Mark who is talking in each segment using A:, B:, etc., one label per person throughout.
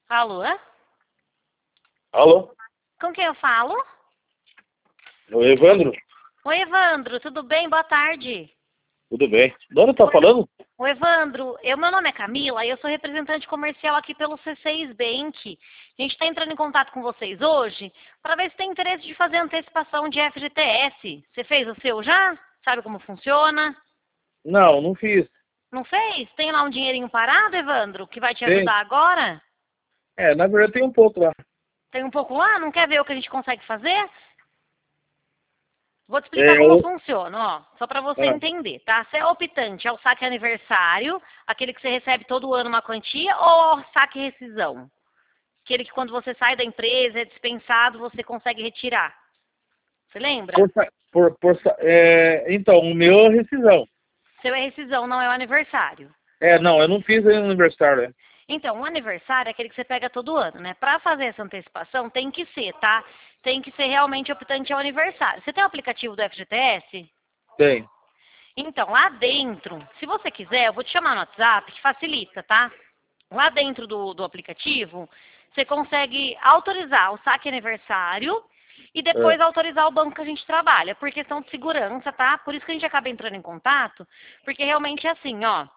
A: Alô?
B: Alô?
A: Com quem eu falo?
B: É o Evandro?
A: Oi, Evandro, tudo bem? Boa tarde.
B: Tudo bem. De onde tá falando?
A: Oi, Evandro, meu nome é Camila e eu sou representante comercial aqui pelo C6 Bank. A gente está entrando em contato com vocês hoje para ver se tem interesse de fazer antecipação de FGTS. Você fez o seu já? Sabe como funciona?
B: Não, não fiz.
A: Não fez? Tem lá um dinheirinho parado, Evandro, que vai te
B: Tem.
A: ajudar agora?
B: Na verdade tem um pouco lá.
A: Tem um pouco lá? Não quer ver o que a gente consegue fazer? Vou te explicar
B: É,
A: como
B: eu...
A: funciona, ó, só para você
B: Ah,
A: entender, tá? Se é optante, é o saque aniversário, aquele que você recebe todo ano uma quantia, ou é o saque rescisão? Aquele que quando você sai da empresa, é dispensado, você consegue retirar. Você lembra?
B: Então, o meu é rescisão.
A: Seu é rescisão, não é o aniversário.
B: Não, eu não fiz ainda no aniversário.
A: Então, o aniversário é aquele que você pega todo ano, né? Para fazer essa antecipação, tem que ser, tá? Tem que ser realmente optante ao aniversário. Você tem o aplicativo do FGTS?
B: Tem.
A: Então, lá dentro, se você quiser, eu vou te chamar no WhatsApp, que facilita, tá? Lá dentro do aplicativo, você consegue autorizar o saque aniversário e depois
B: É.
A: autorizar o banco que a gente trabalha, por questão de segurança, tá? Por isso que a gente acaba entrando em contato, porque realmente é assim, ó.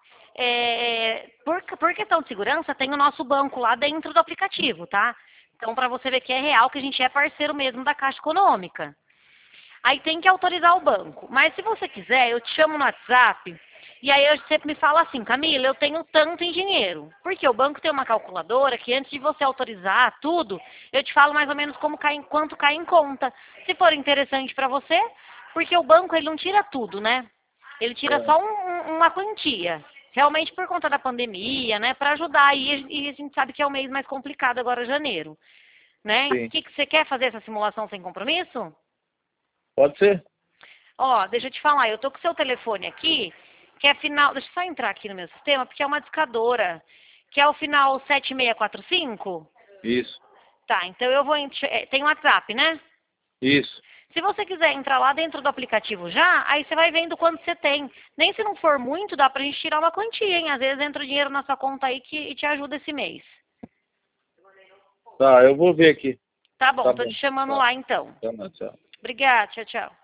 A: Por questão de segurança, tem o nosso banco lá dentro do aplicativo, tá? Então, para você ver que é real, que a gente é parceiro mesmo da Caixa Econômica. Aí tem que autorizar o banco. Mas se você quiser, eu te chamo no WhatsApp e aí você me fala assim, Camila, eu tenho tanto em dinheiro. Porque o banco tem uma calculadora que antes de você autorizar tudo, eu te falo mais ou menos como cai, quanto cai em conta. Se for interessante para você, porque o banco ele não tira tudo, né? Ele tira
B: É.
A: só uma quantia. Realmente por conta da pandemia, né? Para ajudar aí, e a gente sabe que é o mês mais complicado agora, janeiro. Né? O
B: Sim.
A: que você quer fazer essa simulação sem compromisso?
B: Pode ser?
A: Ó, deixa eu te falar, eu tô com o seu telefone aqui, que é final. Deixa eu só entrar aqui no meu sistema, porque é uma discadora. Que é o final 7645.
B: Isso.
A: Tá, então eu vou. Tem WhatsApp, né?
B: Isso.
A: Se você quiser entrar lá dentro do aplicativo já, aí você vai vendo quanto você tem. Nem se não for muito, dá pra gente tirar uma quantia, hein? Às vezes entra o dinheiro na sua conta aí que te ajuda esse mês.
B: Tá, eu vou ver aqui.
A: Tá bom,
B: Tá
A: tô
B: bom.
A: te chamando
B: Tá.
A: lá então.
B: Tá, tchau.
A: Obrigada, tchau, tchau.